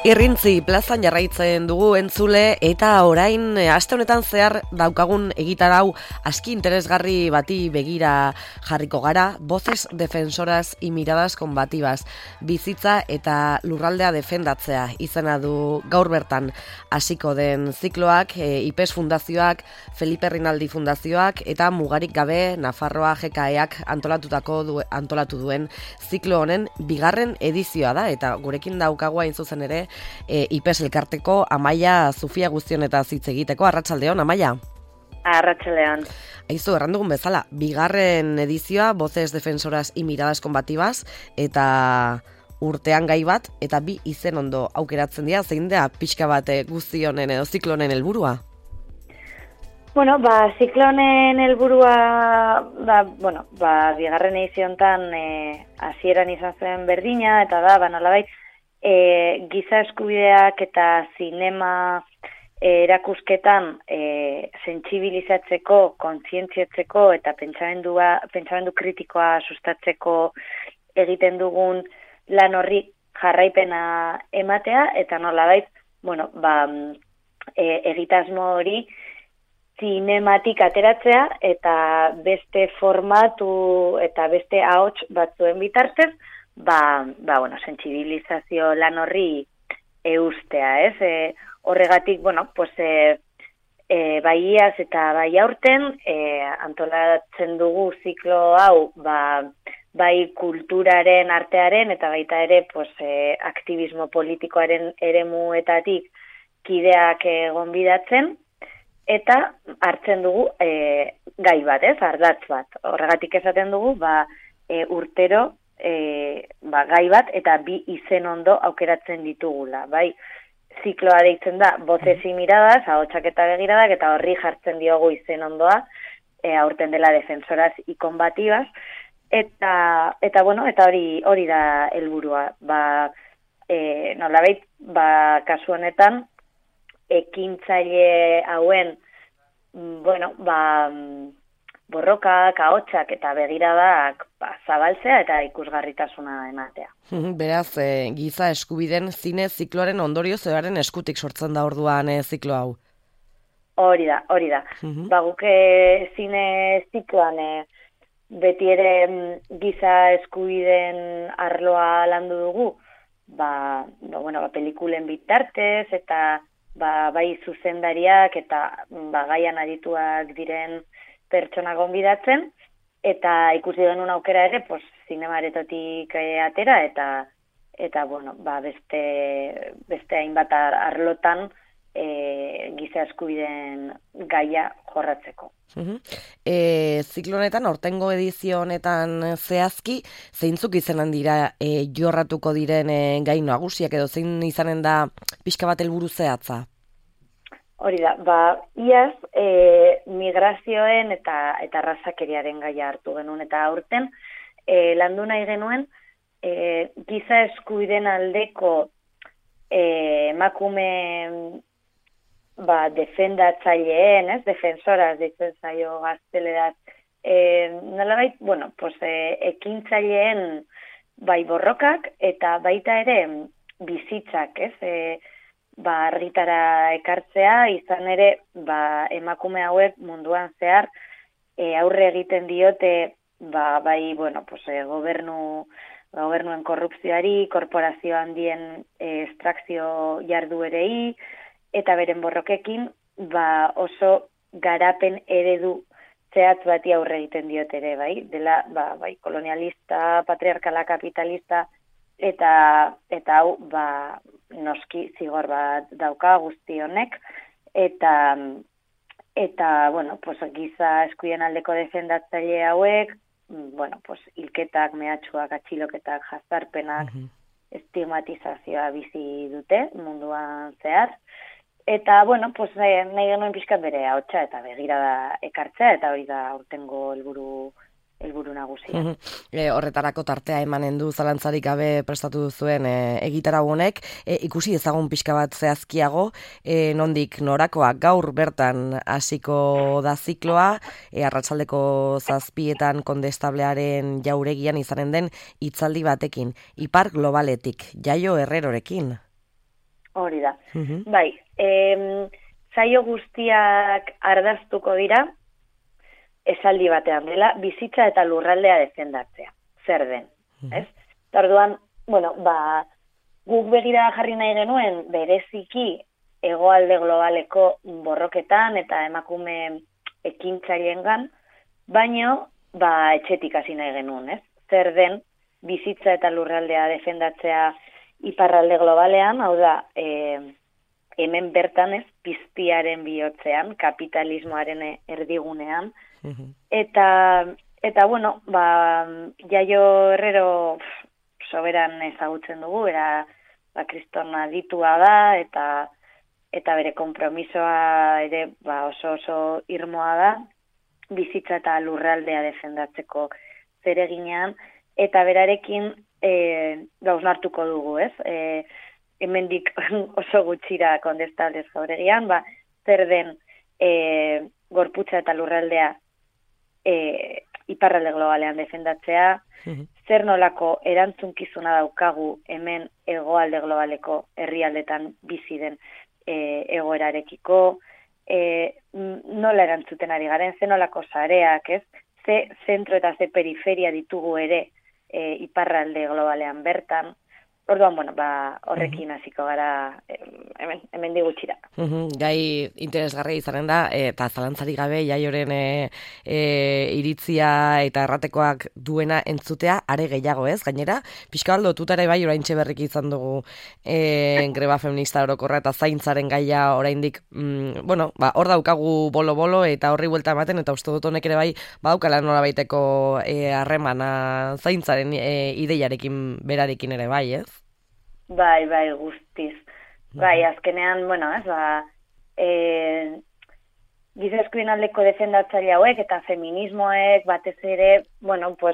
Irrintzi plazan jarraitzen dugu entzule eta orain aste honetan zehar daukagun egitarau aski interesgarri bati begira jarriko gara, Voces defensoras y miradas combativas, bizitza eta lurraldea defendatzea izena du gaur bertan hasiko den zikloak, IPES fundazioak, Felipe Rinaldi fundazioak eta Mugarik Gabe Nafarroa GKEak antolatu duen ziklo honen bigarren edizioa da, eta gurekin daukagu hain zuzen ere IPES elkarteko Amaia Zufia guztionetaz hitz egiteko. Arratsaldeon, Amaia. Arratsaldeon. Aizu, errandugun bezala, bigarren edizioa Voces defensoras y miradas combativas, eta urtean gai bat, eta bi izen ondo aukeratzen dira, zein da pixka bat guztionen edo ziklonen helburua? Bueno, ziklonen helburua bigarren edizio hontan hasieran izan zen berdina, eta da, nolabait, giza eskubideak eta zinema erakusketan sentsibilizatzeko, kontzientziatzeko eta pentsamendu kritikoa sustatzeko egiten dugun lan horri jarraipena ematea, eta nolabait, egitasmo hori zinematik ateratzea eta beste formatu eta beste ahots batzuen bitartez, sentsibilizazio lan horri eustea, ez? Horregatik, bai iaz eta bai aurten, antolatzen dugu ziklo hau, bai kulturaren, artearen, eta baita ere, aktivismo politikoaren eremuetatik kideak gonbidatzen, eta hartzen dugu gai bat, ez? Ardatz bat. Horregatik esaten dugu, urtero, gai bat eta bi izen ondo aukeratzen ditugula, bai? Zikloa deitzen da Voces y miradas, ahotsak eta begiradak, eta horri jartzen diogu izen ondoa, aurten dela defensoras y combativas, eta hori da helburua. Nolabait, kasu honetan, ekintzaile hauen, borrokak, ahotsak eta begiradak zabaltzea eta ikusgarritasuna ematea. Beraz, giza eskubiden zine zikloaren ondorio zebaren eskutik sortzen da orduan ziklo hau? Hori da. Guke zine zikloan beti ere giza eskubiden arloa landu dugu, pelikulen bitartez eta bai zuzendariak eta gaian adituak diren pertsona gonbidatzen, eta ikusi genuen aukera ere, zinemaretotik atera, eta beste hainbat arlotan giza eskubideen gaia jorratzeko. Ziklo honetan, aurtengo edizio honetan zehazki, zeintzuk izanen dira jorratuko diren gai nagusiak, edo zein izanen da pixka bat helburu zehatza? Hori da, iaz migrazioen eta arrazakeriaren gaia hartu genuen, eta aurten landu nahi genuen giza eskubideen aldeko emakume defendatzaileen, defensoras deitzen zaio gazteleraz, nolabait, ekintzaileen borrokak eta baita ere bizitzak, argitara ekartzea, izan ere, emakume hauek munduan zehar aurre egiten diote, gobernuen korrupzioari, korporazio handien estrakzio jarduerei, eta beren borrokekin, oso garapen eredu zehatz bati aurre egiten diote ere, dela, kolonialista, patriarkala, kapitalista, eta hau, noski zigor bat dauka guzti honek, eta giza eskubideen aldeko defendatzaile hauek, hilketak, mehatxuak, atxiloketak, jazarpenak, estigmatizazioa bizi dute munduan zehar, eta, nahi genuen pixkat bere ahotsa eta begirada ekartzea, eta hori da aurtengo helburu nagusia. Horretarako tartea emanen du zalantzarik gabe prestatu duzuen egitarau honek, ikusi ezagun pixka bat zehazkiago, nondik norakoa gaur bertan hasiko da zikloa, arratsaldeko 7:00 Kondestablearen jauregian izanen den hitzaldi batekin, Ipar Globaletik, Jaio Herrerorekin. hori da. Bai, saio guztiak ardaztuko dira, esaldi batean dela, bizitza eta lurraldea defendatzea. Zer den, ez? Eta orduan, bueno, guk begira jarri nahi genuen, bereziki hegoalde globaleko borroketan eta emakume ekintzailengan, baino, etxetik hasi nahi genuen, ez? Zer den, bizitza eta lurraldea defendatzea iparralde globalean, hau da, hemen bertan ez, piztiaren bihotzean, kapitalismoaren erdigunean, eta bueno, Jaio Herrero soberan ezagutzen dugu, kriston aditua da, eta bere konpromisoa ere oso irmoa da, bizitza eta lurraldea defendatzeko zereginean, eta berarekin gausnartuko dugu, ez? Hemendik oso gutxira Kondestables Jauregian, zer den gorputza eta lurraldea iparralde globalean defendatzea, zer nolako erantzunkizuna daukagu hemen hegoalde globaleko herrialdetan bizi den egoerarekiko, nola erantzuten ari garen, ze nolako sareak, ez? Ze zentro eta ze periferia ditugu ere iparralde globalean bertan. Orduan, bueno, horrekin hasiko gara hemen digutxira. Gai interesgarria izanen da, eta zalantzarik gabe Jaioren iritzia eta erratekoak duena entzutea, are gehiago ez, gainera, pixka lotuta ere bai oraintxe berriki izan dugu greba feminista orokorra eta zaintzaren gaia oraindik, bueno, hor daukagu bolo-bolo eta horri buelta ematen, eta uste dut honek ere bai, badaukala norabaiteko harremana zaintzaren ideiarekin berarekin ere bai, ez? Bai, guztiz. Bai, azkenean, bueno, ez, giza eskubideen aldeko defendatzaile hauek eta feminismoek batez ere, bueno, pues,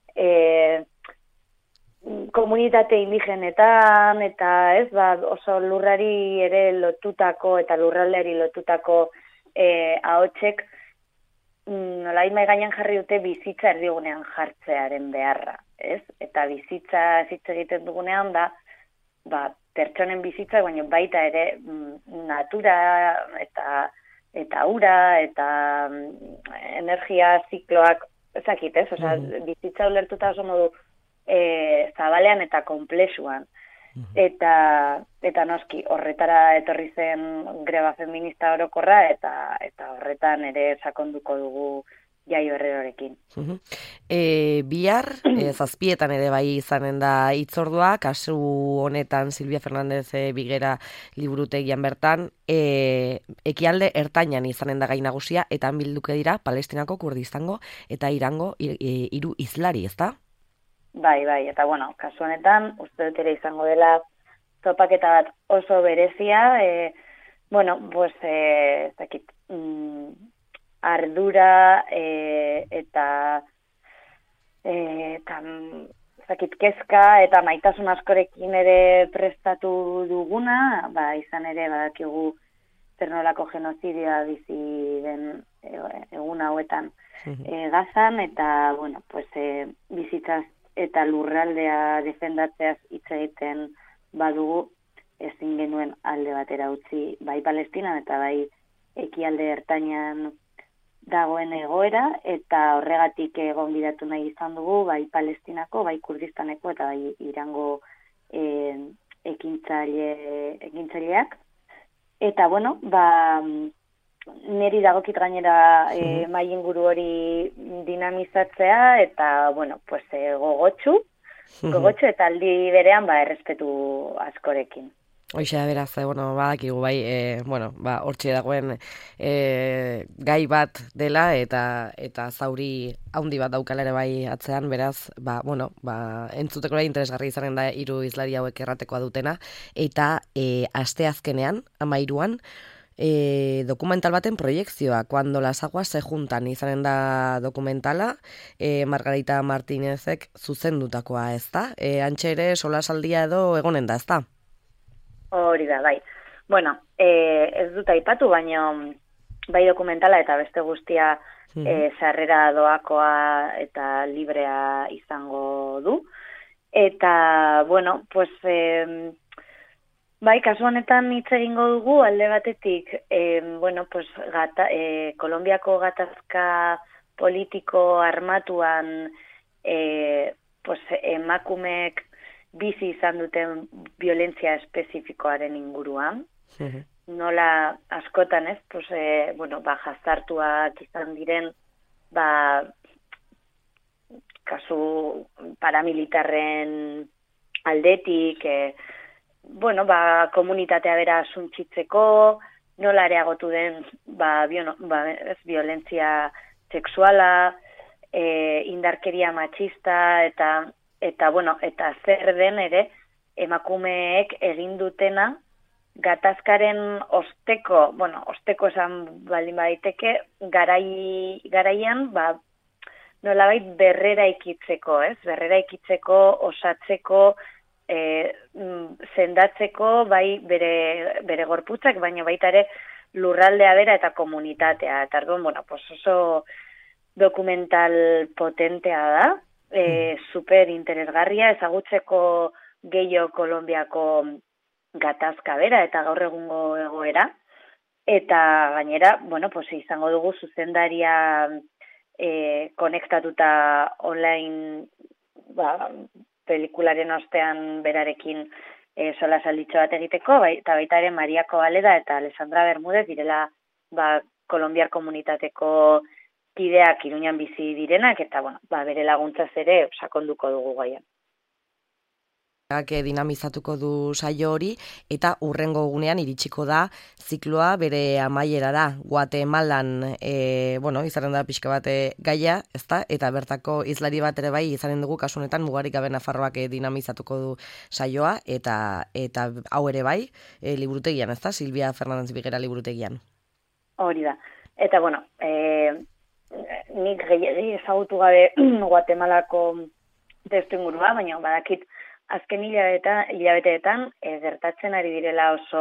komunitate indigenetan eta, ez, oso lurrari ere lotutako eta lurraldeari lotutako ahotsek nolai mai gainean jarri dute bizitza erdigunean jartzearen beharra, ez? Eta bizitza hitz egiten dugunean pertsonen bizitza, baina baita ere natura eta ura eta energia zikloak ezakit, ez? Osea, bizitza ulertuta oso modu zabalean eta konplexuan. Eta noski, horretara etorri zen greba feminista orokorra eta horretan ere sakonduko dugu Jaio Herrerorekin. Bihar, zazpietan ere bai izanen da hitzordua, kasu honetan Silvia Fernández Bigera liburutegian bertan, ekialde ertainan izanen da gai nagusia, eta bilduke dira Palestinako, Kurdistango eta Irango hiru hizlari, ezta? Bai, eta bueno, kasu honetan, uste dut ere izango dela topaketa bat oso berezia, bueno, pues, zakit, ardura eta zakit kezka eta maitasun askorekin ere prestatu duguna, izan ere badakigu zer nolako genozidioa bizi den egun hauetan Gazan, eta bueno, pues, bizitzaz eta lurraldea defendatzeaz hitz egiten badugu, ezin genuen alde batera utzi bai Palestinan eta bai ekialde ertainan dagoen egoera, eta horregatik gonbidatu nahi izan dugu bai Palestinako, bai Kurdistaneko eta bai Irango ekintzaileak. Eta bueno, neri dagokit gainera mai inguru hori dinamizatzea, eta bueno, pues gogotsu eta aldi berean errespetu askorekin. Hoxe da beraz, badakigu bai, hortxe dagoen gai bat dela eta zauri haundi bat daukala ere bai atzean, beraz, entzuteko ere interesgarri izanen da hiru hizlari hauek erratekoa dutena, eta asteazkenean, 13an, dokumental baten proiekzioa, Cuando las aguas se juntan, izanen da dokumentala, Margarita Martinezek zuzendutakoa, ez da? Antxe ere solasaldia edo egonen da, ez da? Hori da, bai. Bueno, ez dut aipatu, baina bai dokumentala eta beste guztia sarrera doakoa eta librea izango du. Eta, bueno, pues, Bai, kasu honetan hitz egingo dugu alde batetik, bueno, pues Kolonbiako gatazka politiko armatuan pues emakumeek bizi izan duten violentzia espezifikoaren inguruan. Nola askotan, ez? Pues bueno, jazartuak izan diren kasu paramilitarren aldetik, bueno, komunitatea bera suntzitzeko, nola areagotu den violentzia sexuala, indarkeria matxista eta bueno, eta zer den ere emakumeek egin dutena gatazkaren osteko esan baldin baiteke garaian nolabait berrera ikitzeko, ez? Berrera ikitzeko, osatzeko, sendatzeko bai bere gorputzak, baina baita ere lurraldea bera eta komunitatea. Eta orduan, bueno, pues oso dokumental potentea da, super interesgarria, ezagutzeko gehiago Kolonbiako gatazka bera eta gaur egungo egoera. Eta gainera, bueno, pues izango dugu zuzendaria konektatuta online pelikularen ostean berarekin solasalditxo bat egiteko, eta baita ere Maria Kobaleda eta Alessandra Bermúdez direla kolonbiar komunitateko kideak Iruñan bizi direnak, eta bueno, bere laguntzaz ere sakonduko dugu gaian. Dinamizatuko du saio hori, eta hurrengo egunean iritsiko da zikloa bere amaierara. Guatemalan, bueno, izanen da pixka bat gaia, ezta? Eta bertako izlari bat ere bai izanen dugu kasunetan Mugarik gabe Nafarroak dinamizatuko du saioa, eta hau ere bai, liburutegian, ezta? Silvia Fernández Bigera liburutegian. Hori da. Eta bueno, nik gehiagi ezagutu gabe Guatemalako testuingurua, baina badakit azken hilabeteetan gertatzen ari direla oso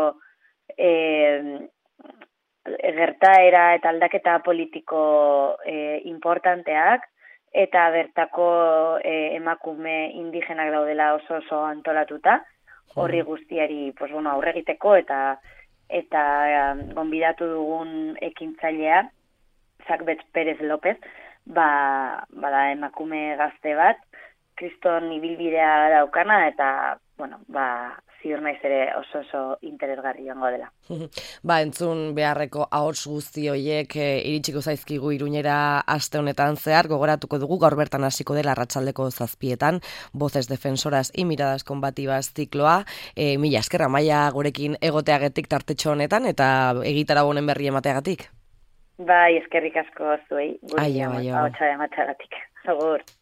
gertaera eta aldaketa politiko importanteak, eta bertako emakume indigenak daudela oso antolatuta, horri guztiari pues, bueno, aurre egiteko eta gonbidatu dugun ekintzailea, Zakbet Pérez López, bada emakume gazte bat, kriston ibilbidea daukana, eta, bueno, ziur naiz ere oso interesgarri joango dela. Entzun beharreko ahots guzti horiek iritsiko zaizkigu Iruñera aste honetan zehar, gogoratuko dugu gaur bertan hasiko dela arratsaldeko 7:00, Voces Defensoras y Miradas Combativas zikloa. Mila esker Amaia gurekin egoteagatik tartetxo honetan, eta egitara honen berri emateagatik. Bai, eskerrik asko zuei, gure ahotsa ematagatik. Agur.